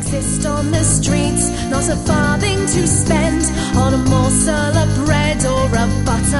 exist on the streets, not a farthing to spend on a morsel of bread or a butter